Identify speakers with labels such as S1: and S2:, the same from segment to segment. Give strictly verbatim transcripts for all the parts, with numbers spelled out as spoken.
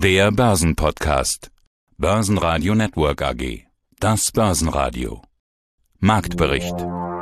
S1: Der Börsenpodcast. Börsenradio Network A G. Das Börsenradio. Marktbericht.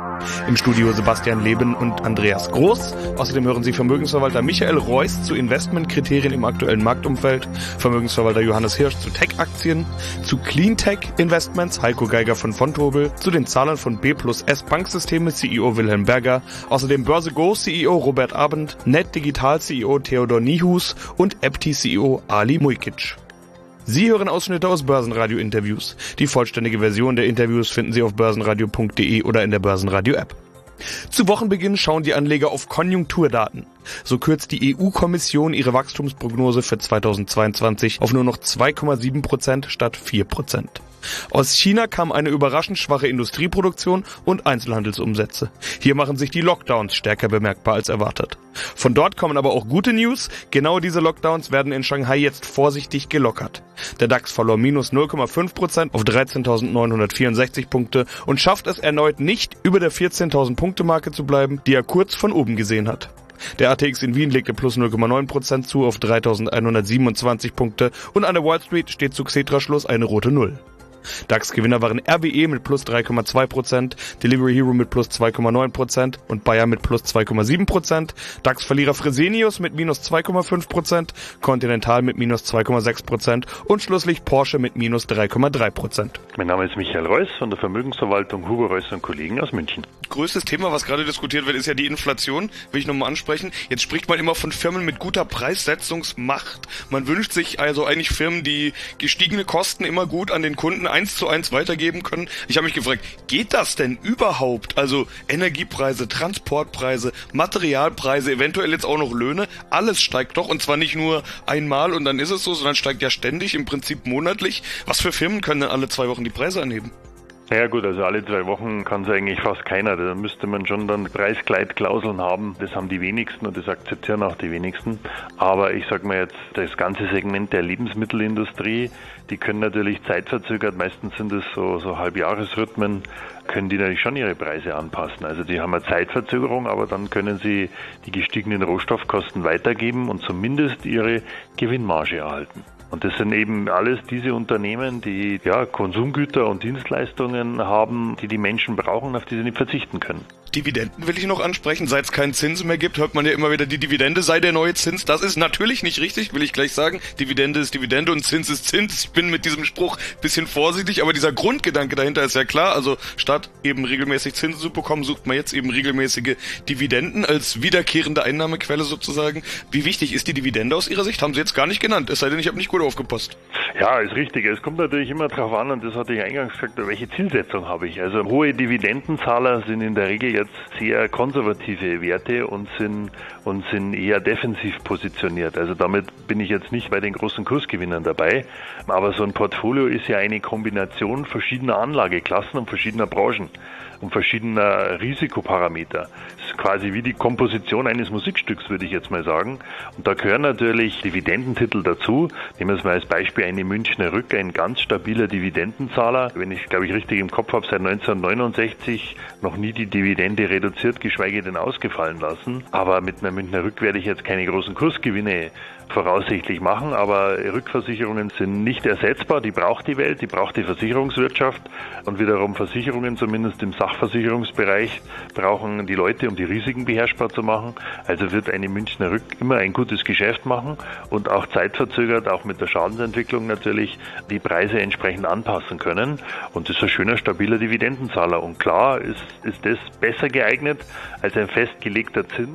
S2: Im Studio Sebastian Leben und Andreas Groß. Außerdem hören Sie Vermögensverwalter Michael Reuss zu Investmentkriterien im aktuellen Marktumfeld, Vermögensverwalter Johannes Hirsch zu Tech-Aktien, zu Cleantech-Investments Heiko Geiger von Vontobel, zu den Zahlern von B plus S Banksysteme C E O Wilhelm Berger, außerdem Börse Go C E O Robert Abend, Net Digital C E O Theodor Niehus und Epti C E O Ali Mujkic. Sie hören Ausschnitte aus Börsenradio-Interviews. Die vollständige Version der Interviews finden Sie auf börsenradio punkt de oder in der Börsenradio-App. Zu Wochenbeginn schauen die Anleger auf Konjunkturdaten. So kürzt die E U-Kommission ihre Wachstumsprognose für zweitausendzweiundzwanzig auf nur noch zwei Komma sieben Prozent statt vier Prozent. Aus China kam eine überraschend schwache Industrieproduktion und Einzelhandelsumsätze. Hier machen sich die Lockdowns stärker bemerkbar als erwartet. Von dort kommen aber auch gute News. Genau diese Lockdowns werden in Shanghai jetzt vorsichtig gelockert. Der DAX verlor minus null Komma fünf Prozent auf dreizehntausendneunhundertvierundsechzig Punkte und schafft es erneut nicht, über der vierzehntausend Punkte Marke zu bleiben, die er kurz von oben gesehen hat. Der A T X in Wien legte plus null Komma neun Prozent zu auf dreitausendeinhundertsiebenundzwanzig Punkte und an der Wall Street steht zu Xetra-Schluss eine rote Null. DAX-Gewinner waren R W E mit plus drei Komma zwei Prozent, Delivery Hero mit plus zwei Komma neun Prozent und Bayer mit plus zwei Komma sieben Prozent, DAX-Verlierer Fresenius mit minus zwei Komma fünf Prozent, Continental mit minus zwei Komma sechs Prozent und schlusslich Porsche mit minus drei Komma drei Prozent.
S3: Mein Name ist Michael Reuss von der Vermögensverwaltung Huber Reuss und Kollegen aus München.
S2: Größtes Thema, was gerade diskutiert wird, ist ja die Inflation, will ich nochmal ansprechen. Jetzt spricht man immer von Firmen mit guter Preissetzungsmacht. Man wünscht sich also eigentlich Firmen, die gestiegene Kosten immer gut an den Kunden eins zu eins weitergeben können. Ich habe mich gefragt, geht das denn überhaupt? Also Energiepreise, Transportpreise, Materialpreise, eventuell jetzt auch noch Löhne, alles steigt doch und zwar nicht nur einmal und dann ist es so, sondern steigt ja ständig, im Prinzip monatlich. Was für Firmen können denn alle zwei Wochen die Preise anheben?
S3: Naja gut, also alle zwei Wochen kann es eigentlich fast keiner. Da müsste man schon dann Preisgleitklauseln haben. Das haben die wenigsten und das akzeptieren auch die wenigsten. Aber ich sag mal jetzt, das ganze Segment der Lebensmittelindustrie, die können natürlich zeitverzögert, meistens sind es so, so Halbjahresrhythmen, können die natürlich schon ihre Preise anpassen. Also die haben eine Zeitverzögerung, aber dann können sie die gestiegenen Rohstoffkosten weitergeben und zumindest ihre Gewinnmarge erhalten. Und das sind eben alles diese Unternehmen, die ja Konsumgüter und Dienstleistungen haben, die die Menschen brauchen, auf die sie nicht verzichten können.
S2: Dividenden will ich noch ansprechen. Seit es keinen Zins mehr gibt, hört man ja immer wieder, die Dividende sei der neue Zins. Das ist natürlich nicht richtig, will ich gleich sagen. Dividende ist Dividende und Zins ist Zins. Ich bin mit diesem Spruch ein bisschen vorsichtig, aber dieser Grundgedanke dahinter ist ja klar. Also statt eben regelmäßig Zinsen zu bekommen, sucht man jetzt eben regelmäßige Dividenden als wiederkehrende Einnahmequelle sozusagen. Wie wichtig ist die Dividende aus Ihrer Sicht? Haben Sie jetzt gar nicht genannt, es sei denn, ich habe nicht gut aufgepasst.
S3: Ja, ist richtig. Es kommt natürlich immer darauf an, und das hatte ich eingangs gesagt, welche Zielsetzung habe ich. Also hohe Dividendenzahler sind in der Regel jetzt sehr konservative Werte und sind, und sind eher defensiv positioniert. Also damit bin ich jetzt nicht bei den großen Kursgewinnern dabei. Aber so ein Portfolio ist ja eine Kombination verschiedener Anlageklassen und verschiedener Branchen und verschiedener Risikoparameter. Das ist quasi wie die Komposition eines Musikstücks, würde ich jetzt mal sagen. Und da gehören natürlich Dividendentitel dazu. Nehmen wir es mal als Beispiel eine Münchner Rück, ein ganz stabiler Dividendenzahler. Wenn ich, glaube ich, richtig im Kopf habe, seit neunzehnhundertneunundsechzig noch nie die Dividende reduziert, geschweige denn ausgefallen lassen. Aber mit einer Münchner Rück werde ich jetzt keine großen Kursgewinne voraussichtlich machen, aber Rückversicherungen sind nicht ersetzbar, die braucht die Welt, die braucht die Versicherungswirtschaft und wiederum Versicherungen, zumindest im Sachversicherungsbereich, brauchen die Leute, um die Risiken beherrschbar zu machen. Also wird eine Münchner Rück immer ein gutes Geschäft machen und auch zeitverzögert, auch mit der Schadensentwicklung natürlich, die Preise entsprechend anpassen können. Und das ist ein schöner, stabiler Dividendenzahler. Und klar ist, ist das besser geeignet als ein festgelegter Zins.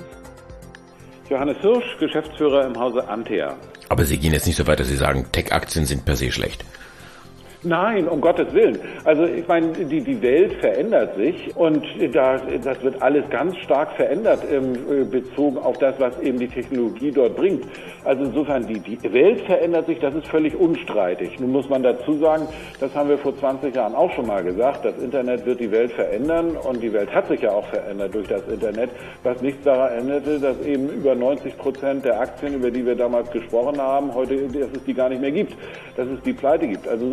S4: Johannes Hirsch, Geschäftsführer im Hause Antea.
S5: Aber Sie gehen jetzt nicht so weit, dass Sie sagen, Tech-Aktien sind per se schlecht.
S4: Nein, um Gottes Willen. Also ich meine, die, die Welt verändert sich und da, das wird alles ganz stark verändert ähm, bezogen auf das, was eben die Technologie dort bringt. Also insofern, die, die Welt verändert sich, das ist völlig unstreitig. Nun muss man dazu sagen, das haben wir vor zwanzig Jahren auch schon mal gesagt, das Internet wird die Welt verändern und die Welt hat sich ja auch verändert durch das Internet, was nichts daran änderte, dass eben über neunzig Prozent der Aktien, über die wir damals gesprochen haben, heute, dass es die gar nicht mehr gibt, dass es die Pleite gibt. Also insofern ist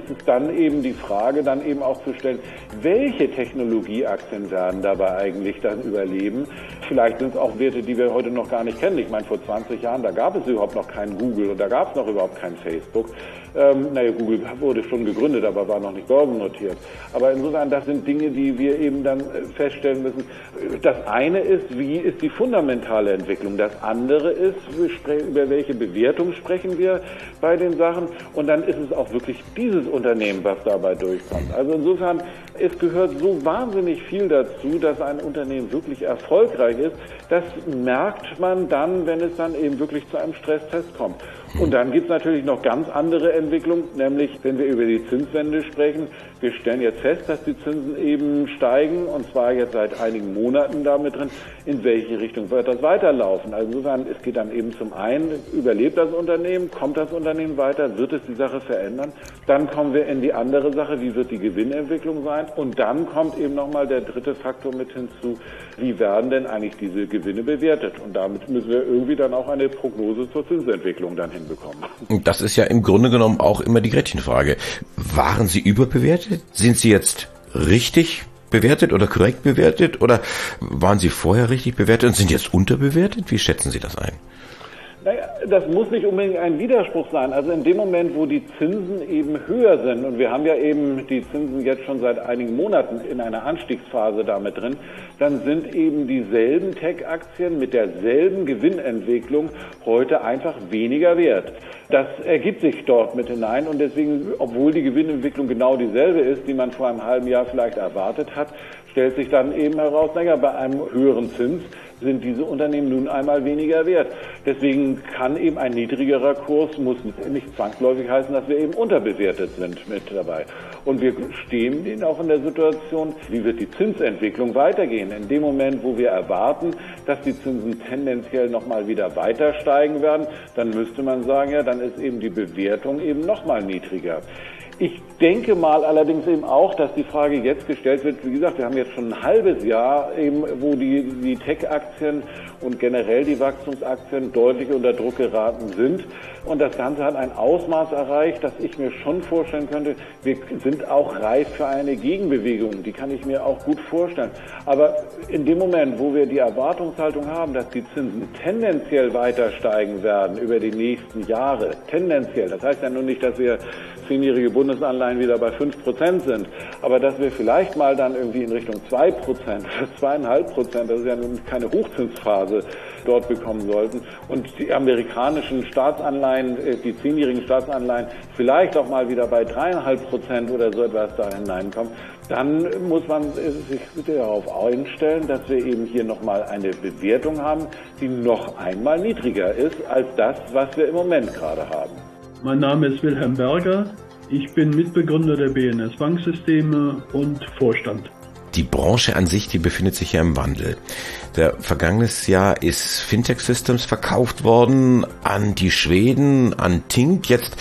S4: ist es dann eben die Frage, dann eben auch zu stellen, welche Technologieaktien werden dabei eigentlich dann überleben? Vielleicht sind es auch Werte, die wir heute noch gar nicht kennen. Ich meine, vor zwanzig Jahren, da gab es überhaupt noch kein Google und da gab es noch überhaupt kein Facebook. Ähm, naja, Google wurde schon gegründet, aber war noch nicht börsennotiert. Aber insofern, das sind Dinge, die wir eben dann feststellen müssen. Das eine ist, wie ist die fundamentale Entwicklung? Das andere ist, über welche Bewertung sprechen wir bei den Sachen? Und dann ist es auch wirklich dieses Unternehmen, was dabei durchkommt. Also insofern, es gehört so wahnsinnig viel dazu, dass ein Unternehmen wirklich erfolgreich ist. Das merkt man dann, wenn es dann eben wirklich zu einem Stresstest kommt. Und dann gibt es natürlich noch ganz andere Entwicklungen, nämlich wenn wir über die Zinswende sprechen. Wir stellen jetzt fest, dass die Zinsen eben steigen, und zwar jetzt seit einigen Monaten damit drin. In welche Richtung wird das weiterlaufen? Also insofern, es geht dann eben zum einen, überlebt das Unternehmen, kommt das Unternehmen weiter, wird es die Sache verändern? Dann kommen wir in die andere Sache, wie wird die Gewinnentwicklung sein? Und dann kommt eben nochmal der dritte Faktor mit hinzu, wie werden denn eigentlich diese Gewinne bewertet? Und damit müssen wir irgendwie dann auch eine Prognose zur Zinsentwicklung dann hinbekommen.
S5: Das ist ja im Grunde genommen auch immer die Gretchenfrage. Waren Sie überbewertet? Sind Sie jetzt richtig bewertet oder korrekt bewertet? Oder waren Sie vorher richtig bewertet und sind jetzt unterbewertet? Wie schätzen Sie das ein?
S4: Naja, das muss nicht unbedingt ein Widerspruch sein. Also in dem Moment, wo die Zinsen eben höher sind, und wir haben ja eben die Zinsen jetzt schon seit einigen Monaten in einer Anstiegsphase damit drin, dann sind eben dieselben Tech-Aktien mit derselben Gewinnentwicklung heute einfach weniger wert. Das ergibt sich dort mit hinein, und deswegen, obwohl die Gewinnentwicklung genau dieselbe ist, die man vor einem halben Jahr vielleicht erwartet hat, stellt sich dann eben heraus, naja, bei einem höheren Zins sind diese Unternehmen nun einmal weniger wert. Deswegen kann eben ein niedrigerer Kurs, muss nicht zwangsläufig heißen, dass wir eben unterbewertet sind mit dabei. Und wir stehen eben auch in der Situation, wie wird die Zinsentwicklung weitergehen? In dem Moment, wo wir erwarten, dass die Zinsen tendenziell nochmal wieder weiter steigen werden, dann müsste man sagen, ja, dann ist eben die Bewertung eben nochmal niedriger. Ich denke mal allerdings eben auch, dass die Frage jetzt gestellt wird, wie gesagt, wir haben jetzt schon ein halbes Jahr eben, wo die, die Tech-Aktien und generell die Wachstumsaktien deutlich unter Druck geraten sind. Und das Ganze hat ein Ausmaß erreicht, dass ich mir schon vorstellen könnte, wir sind auch reif für eine Gegenbewegung. Die kann ich mir auch gut vorstellen. Aber in dem Moment, wo wir die Erwartungshaltung haben, dass die Zinsen tendenziell weiter steigen werden über die nächsten Jahre, tendenziell, das heißt ja nun nicht, dass wir zehnjährige Bundesanleihen wieder bei fünf Prozent sind, aber dass wir vielleicht mal dann irgendwie in Richtung zwei Prozent oder zwei Komma fünf Prozent, das ist ja nun keine Hochzinsphase, dort bekommen sollten, und die amerikanischen Staatsanleihen, die zehnjährigen Staatsanleihen vielleicht auch mal wieder bei drei Komma fünf Prozent oder so etwas da hineinkommen, dann muss man sich bitte darauf einstellen, dass wir eben hier nochmal eine Bewertung haben, die noch einmal niedriger ist als das, was wir im Moment gerade haben.
S6: Mein Name ist Wilhelm Berger. Ich bin Mitbegründer der B N S Banksysteme und Vorstand.
S5: Die Branche an sich, die befindet sich ja im Wandel. Der vergangenes Jahr ist Fintech Systems verkauft worden an die Schweden, an Tink. Jetzt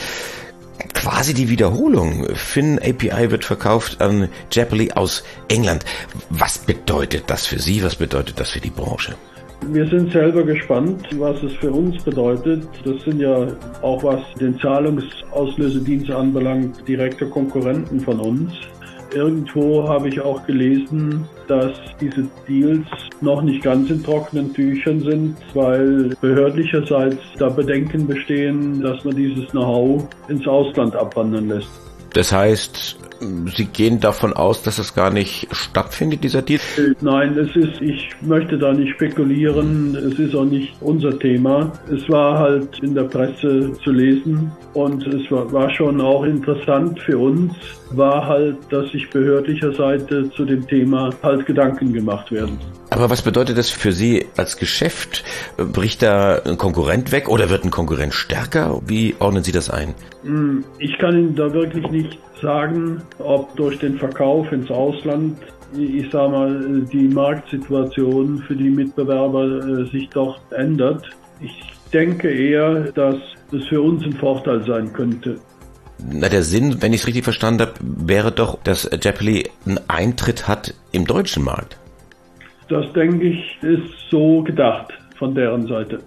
S5: quasi die Wiederholung. Fin A P I wird verkauft an Japily aus England. Was bedeutet das für Sie? Was bedeutet das für die Branche?
S6: Wir sind selber gespannt, was es für uns bedeutet. Das sind ja auch, was den Zahlungsauslösedienst anbelangt, direkte Konkurrenten von uns. Irgendwo habe ich auch gelesen, dass diese Deals noch nicht ganz in trockenen Tüchern sind, weil behördlicherseits da Bedenken bestehen, dass man dieses Know-how ins Ausland abwandern lässt.
S5: Das heißt, Sie gehen davon aus, dass es gar nicht stattfindet, dieser Deal?
S6: Nein, es ist, ich möchte da nicht spekulieren, es ist auch nicht unser Thema. Es war halt in der Presse zu lesen und es war, war schon auch interessant für uns, war halt, dass sich behördlicher Seite zu dem Thema halt Gedanken gemacht werden.
S5: Aber was bedeutet das für Sie als Geschäft? Bricht da ein Konkurrent weg oder wird ein Konkurrent stärker? Wie ordnen Sie das ein?
S6: Ich kann Ihnen da wirklich nicht sagen, ob durch den Verkauf ins Ausland, ich sage mal, die Marktsituation für die Mitbewerber sich dort ändert. Ich denke eher, dass es für uns ein Vorteil sein könnte.
S5: Na, der Sinn, wenn ich es richtig verstanden habe, wäre doch, dass Japily einen Eintritt hat im deutschen Markt.
S6: Das, denke ich, ist so gedacht von deren Seite.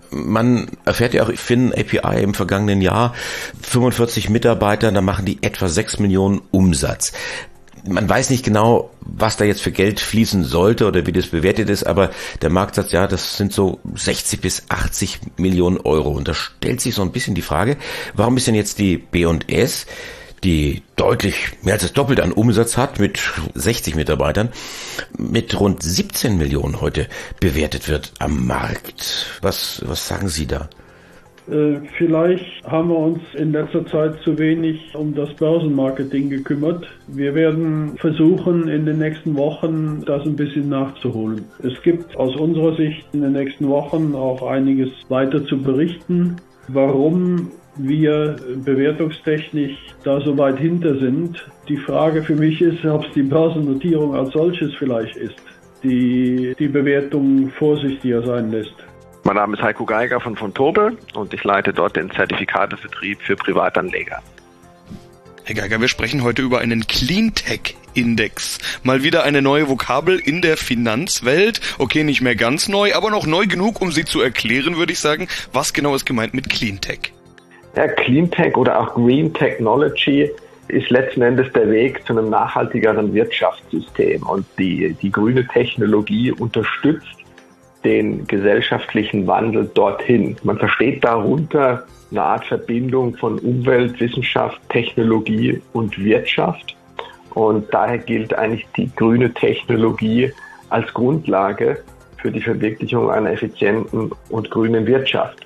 S5: Man erfährt ja auch FinAPI im vergangenen Jahr, fünfundvierzig Mitarbeiter, da machen die etwa sechs Millionen Umsatz. Man weiß nicht genau, was da jetzt für Geld fließen sollte oder wie das bewertet ist, aber der Marktsatz, ja, das sind so sechzig bis achtzig Millionen Euro. Und da stellt sich so ein bisschen die Frage, warum ist denn jetzt die B und S, die deutlich mehr als das Doppelte an Umsatz hat, mit sechzig Mitarbeitern, mit rund siebzehn Millionen heute bewertet wird am Markt? Was, was sagen Sie da?
S6: Vielleicht haben wir uns in letzter Zeit zu wenig um das Börsenmarketing gekümmert. Wir werden versuchen, in den nächsten Wochen das ein bisschen nachzuholen. Es gibt aus unserer Sicht in den nächsten Wochen auch einiges weiter zu berichten, warum wir bewertungstechnisch da so weit hinter sind. Die Frage für mich ist, ob es die Börsennotierung als solches vielleicht ist, die die Bewertung vorsichtiger sein lässt.
S7: Mein Name ist Heiko Geiger von Vontobel und ich leite dort den Zertifikatevertrieb für Privatanleger.
S2: Herr Geiger, wir sprechen heute über einen Cleantech-Index. Mal wieder eine neue Vokabel in der Finanzwelt. Okay, nicht mehr ganz neu, aber noch neu genug, um sie zu erklären, würde ich sagen. Was genau ist gemeint mit Cleantech?
S7: Ja, Cleantech oder auch Green Technology ist letzten Endes der Weg zu einem nachhaltigeren Wirtschaftssystem. Und die, die grüne Technologie unterstützt den gesellschaftlichen Wandel dorthin. Man versteht darunter eine Art Verbindung von Umwelt, Wissenschaft, Technologie und Wirtschaft. Und daher gilt eigentlich die grüne Technologie als Grundlage für die Verwirklichung einer effizienten und grünen Wirtschaft.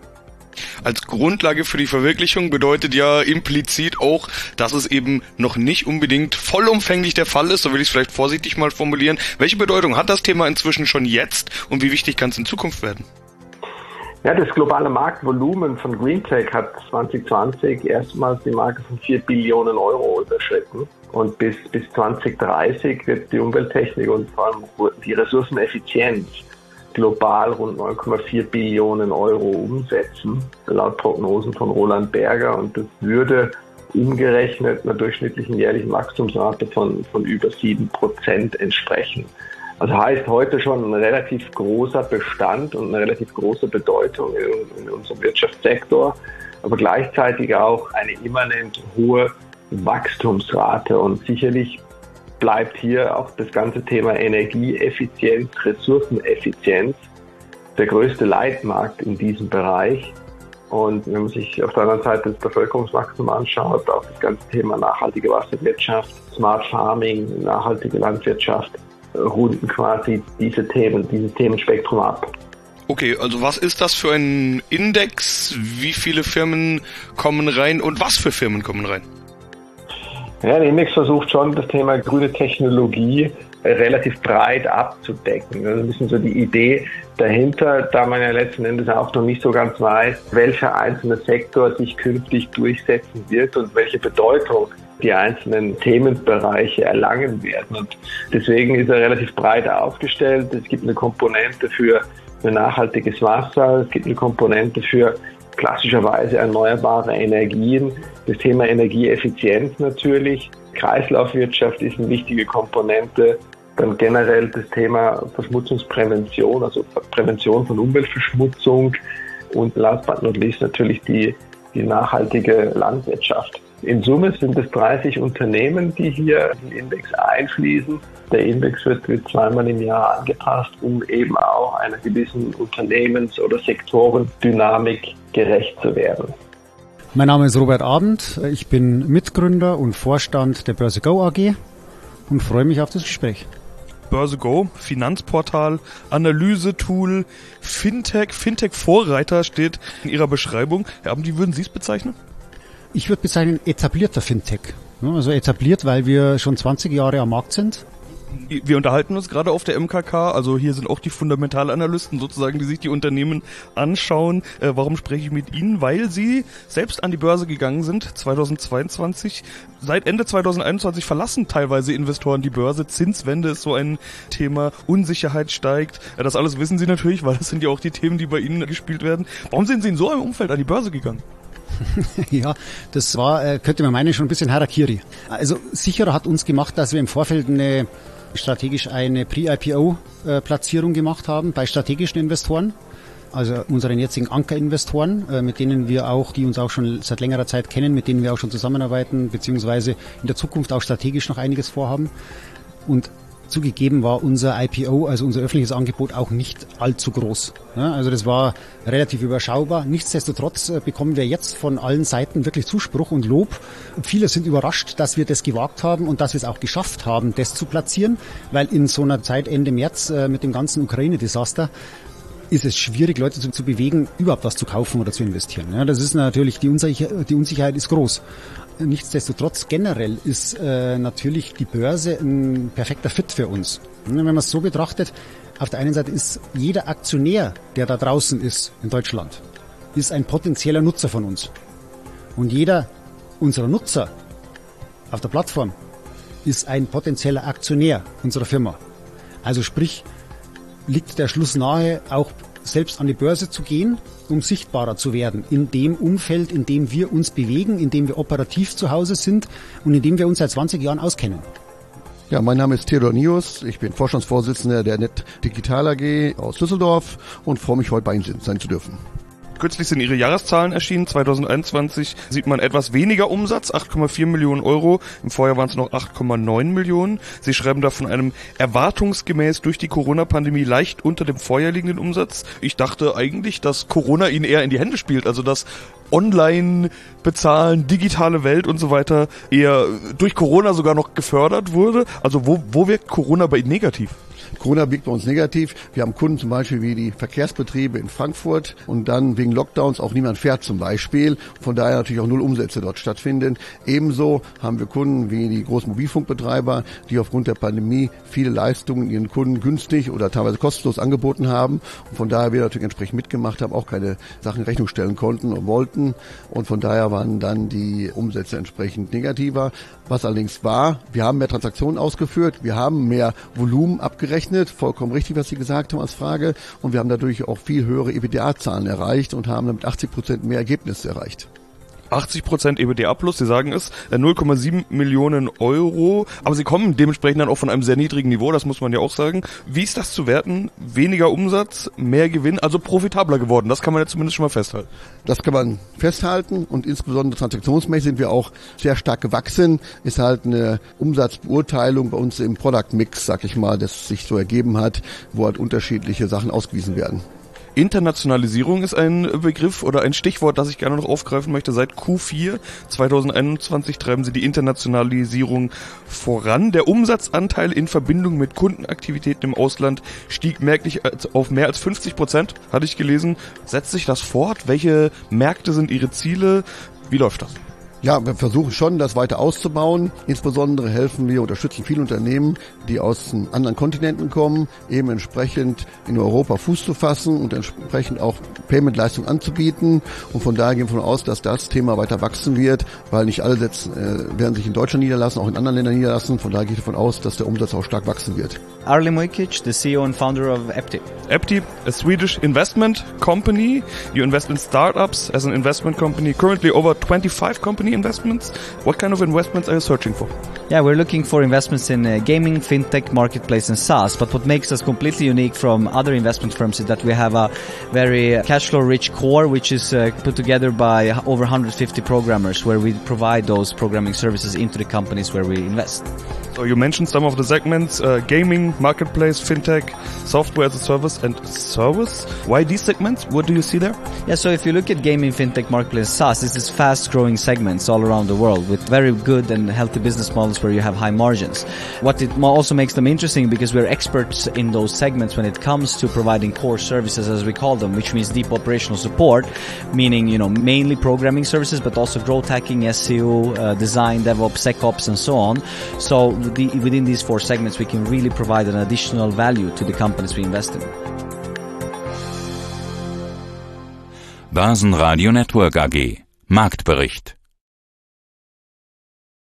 S2: Als Grundlage für die Verwirklichung bedeutet ja implizit auch, dass es eben noch nicht unbedingt vollumfänglich der Fall ist, so will ich es vielleicht vorsichtig mal formulieren. Welche Bedeutung hat das Thema inzwischen schon jetzt und wie wichtig kann es in Zukunft werden?
S7: Ja, das globale Marktvolumen von GreenTech hat zwanzig zwanzig erstmals die Marke von vier Billionen Euro überschritten. Und bis, bis zwanzig dreißig wird die Umwelttechnik und vor allem die Ressourceneffizienz global rund neun Komma vier Billionen Euro umsetzen, laut Prognosen von Roland Berger. Und das würde umgerechnet einer durchschnittlichen jährlichen Wachstumsrate von, von über sieben Prozent entsprechen. Also heißt heute schon ein relativ großer Bestand und eine relativ große Bedeutung in, in unserem Wirtschaftssektor, aber gleichzeitig auch eine immanent hohe Wachstumsrate. Und sicherlich bleibt hier auch das ganze Thema Energieeffizienz, Ressourceneffizienz der größte Leitmarkt in diesem Bereich. Und wenn man sich auf der anderen Seite das Bevölkerungswachstum anschaut, auch das ganze Thema nachhaltige Wasserwirtschaft, Smart Farming, nachhaltige Landwirtschaft, runden quasi diese Themen, dieses Themenspektrum ab.
S2: Okay, also was ist das für ein Index? Wie viele Firmen kommen rein und was für Firmen kommen rein?
S7: Ja, der Index versucht schon, das Thema grüne Technologie relativ breit abzudecken. Das ist ein bisschen so die Idee dahinter, da man ja letzten Endes auch noch nicht so ganz weiß, welcher einzelne Sektor sich künftig durchsetzen wird und welche Bedeutung die einzelnen Themenbereiche erlangen werden. Und deswegen ist er relativ breit aufgestellt. Es gibt eine Komponente für, für nachhaltiges Wasser, es gibt eine Komponente für klassischerweise erneuerbare Energien, das Thema Energieeffizienz natürlich, Kreislaufwirtschaft ist eine wichtige Komponente, dann generell das Thema Verschmutzungsprävention, also Prävention von Umweltverschmutzung und last but not least natürlich die, die nachhaltige Landwirtschaft. In Summe sind es dreißig Unternehmen, die hier in den Index einfließen. Der Index wird, wird zweimal im Jahr angepasst, um eben auch einer gewissen Unternehmens- oder Sektorendynamik gerecht zu werden.
S8: Mein Name ist Robert Abend. Ich bin Mitgründer und Vorstand der BörseGo A G und freue mich auf das Gespräch.
S2: BörseGo, Finanzportal, Analysetool, Fintech, Fintech-Vorreiter steht in Ihrer Beschreibung. Herr Abend, wie würden Sie es bezeichnen?
S8: Ich würde bezeichnen etablierter Fintech. Also etabliert, weil wir schon zwanzig Jahre am Markt sind.
S2: Wir unterhalten uns gerade auf der M K K, also hier sind auch die Fundamentalanalysten sozusagen, die sich die Unternehmen anschauen. Äh, warum spreche ich mit Ihnen? Weil Sie selbst an die Börse gegangen sind, zweitausendzweiundzwanzig. Seit Ende zweitausendeinundzwanzig verlassen teilweise Investoren die Börse. Zinswende ist so ein Thema, Unsicherheit steigt. Äh, das alles wissen Sie natürlich, weil das sind ja auch die Themen, die bei Ihnen gespielt werden. Warum sind Sie in so einem Umfeld an die Börse gegangen?
S8: Ja, das war, könnte man meinen, schon ein bisschen Harakiri. Also sicherer hat uns gemacht, dass wir im Vorfeld eine strategisch eine Pre-I P O-Platzierung gemacht haben bei strategischen Investoren. also unseren jetzigen Ankerinvestoren, äh, mit denen wir auch, die uns auch schon seit längerer Zeit kennen, mit denen wir auch schon zusammenarbeiten, beziehungsweise in der Zukunft auch strategisch noch einiges vorhaben. Und zugegeben war unser I P O, also unser öffentliches Angebot, auch nicht allzu groß. Ja, also das war relativ überschaubar. Nichtsdestotrotz äh, bekommen wir jetzt von allen Seiten wirklich Zuspruch und Lob. Viele sind überrascht, dass wir das gewagt haben und dass wir es auch geschafft haben, das zu platzieren, weil in so einer Zeit Ende März äh, mit dem ganzen Ukraine-Desaster ist es schwierig, Leute zu, zu bewegen, überhaupt was zu kaufen oder zu investieren. Ja, das ist natürlich, die, Unsicher- die Unsicherheit ist groß. Nichtsdestotrotz generell ist äh, natürlich die Börse ein perfekter Fit für uns. Wenn man es so betrachtet, auf der einen Seite ist jeder Aktionär, der da draußen ist in Deutschland, ist ein potenzieller Nutzer von uns. Und jeder unserer Nutzer auf der Plattform ist ein potenzieller Aktionär unserer Firma. Also sprich, liegt der Schluss nahe, auch selbst an die Börse zu gehen, um sichtbarer zu werden in dem Umfeld, in dem wir uns bewegen, in dem wir operativ zu Hause sind und in dem wir uns seit zwanzig Jahren auskennen.
S9: Ja, mein Name ist Theodor Nius, ich bin Vorstandsvorsitzender der Net Digital A G aus Düsseldorf und freue mich, heute bei Ihnen sein zu dürfen.
S2: Kürzlich sind Ihre Jahreszahlen erschienen. zwanzig einundzwanzig sieht man etwas weniger Umsatz, acht Komma vier Millionen Euro. Im Vorjahr waren es noch acht Komma neun Millionen. Sie schreiben da von einem erwartungsgemäß durch die Corona-Pandemie leicht unter dem vorher liegenden Umsatz. Ich dachte eigentlich, dass Corona Ihnen eher in die Hände spielt, also dass Online bezahlen, digitale Welt und so weiter eher durch Corona sogar noch gefördert wurde. Also wo, wo wirkt Corona bei Ihnen negativ?
S9: Corona wirkt bei uns negativ. Wir haben Kunden zum Beispiel wie die Verkehrsbetriebe in Frankfurt und dann wegen Lockdowns auch niemand fährt zum Beispiel. Von daher natürlich auch null Umsätze dort stattfinden. Ebenso haben wir Kunden wie die großen Mobilfunkbetreiber, die aufgrund der Pandemie viele Leistungen ihren Kunden günstig oder teilweise kostenlos angeboten haben. Und von daher wir natürlich entsprechend mitgemacht haben, auch keine Sachen in Rechnung stellen konnten und wollten. Und von daher waren dann die Umsätze entsprechend negativer. Was allerdings war, wir haben mehr Transaktionen ausgeführt, wir haben mehr Volumen abgerechnet. Vollkommen richtig, was Sie gesagt haben als Frage. Und wir haben dadurch auch viel höhere EBITDA-Zahlen erreicht und haben damit achtzig Prozent mehr Ergebnisse erreicht.
S2: achtzig Prozent EBITDA plus, Sie sagen es, null Komma sieben Millionen Euro, aber Sie kommen dementsprechend dann auch von einem sehr niedrigen Niveau, das muss man ja auch sagen. Wie ist das zu werten? Weniger Umsatz, mehr Gewinn, also profitabler geworden, das kann man ja zumindest schon mal festhalten.
S9: Das kann man festhalten und insbesondere transaktionsmäßig sind wir auch sehr stark gewachsen. Ist halt eine Umsatzbeurteilung bei uns im Product Mix, sag ich mal, das sich so ergeben hat, wo halt unterschiedliche Sachen ausgewiesen werden.
S2: Internationalisierung ist ein Begriff oder ein Stichwort, das ich gerne noch aufgreifen möchte. Seit Q vier zwanzig einundzwanzig treiben Sie die Internationalisierung voran. Der Umsatzanteil in Verbindung mit Kundenaktivitäten im Ausland stieg merklich auf mehr als fünfzig Prozent, hatte ich gelesen. Setzt sich das fort? Welche Märkte sind Ihre Ziele? Wie läuft das?
S9: Ja, wir versuchen schon, das weiter auszubauen. Insbesondere helfen wir, unterstützen viele Unternehmen, die aus anderen Kontinenten kommen, eben entsprechend in Europa Fuß zu fassen und entsprechend auch Payment-Leistungen anzubieten. Und von daher gehen wir davon aus, dass das Thema weiter wachsen wird, weil nicht alle setzen, äh, werden sich in Deutschland niederlassen, auch in anderen Ländern niederlassen. Von daher gehe ich davon aus, dass der Umsatz auch stark wachsen wird.
S10: Arli Mujkic, the C E O and founder of Epti.
S2: Epti, a Swedish investment company. You invest in startups as an investment company. Currently over twenty-five company investments. What kind of investments are you searching for?
S10: Yeah, we're looking for investments in uh, gaming, fintech, marketplace and SaaS. But what makes us completely unique from other investment firms is that we have a very cash flow rich core, which is uh, put together by over one hundred fifty programmers, where we provide those programming services into the companies where we invest.
S2: So you mentioned some of the segments, uh, gaming, marketplace, fintech, software as a service and service. Why these segments? What do you see there?
S10: Yeah, so if you look at gaming, fintech, marketplace, SaaS, this is fast growing segments all around the world with very good and healthy business models where you have high margins. What it also makes them interesting because we're experts in those segments when it comes to providing core services, as we call them, which means deep operational support, meaning, you know, mainly programming services, but also growth hacking, S E O, uh, design, DevOps, SecOps, and so on. So the, within these four segments, we can really provide an additional value to the companies we invest in.
S1: Börsenradio Network A G. Marktbericht.